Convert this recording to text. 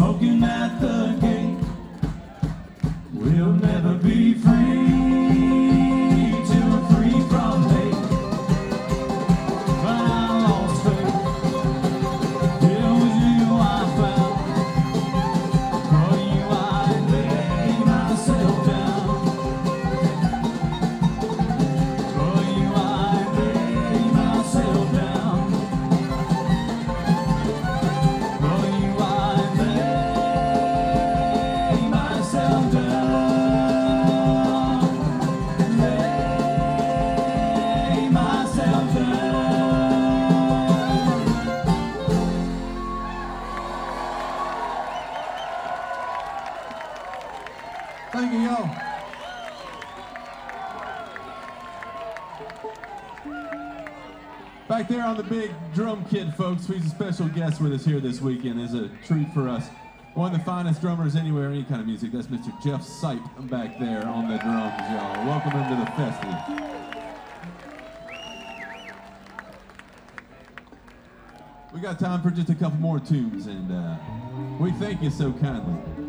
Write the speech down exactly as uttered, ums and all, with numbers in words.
smoking at the gate. We'll never be free till we're free from hate. But I lost faith. It was you I found. For you I laid myself down. For you I laid myself down. For you I laid myself down. Lay myself down. Thank you, y'all. Back there on the big drum kit, folks, he's a special guest with us here this weekend. It's a treat for us. One of the finest drummers anywhere, any kind of music. That's Mister Jeff Sipe back there on the drums, y'all. Welcome him to the festival. We got time for just a couple more tunes, and uh, we thank you so kindly.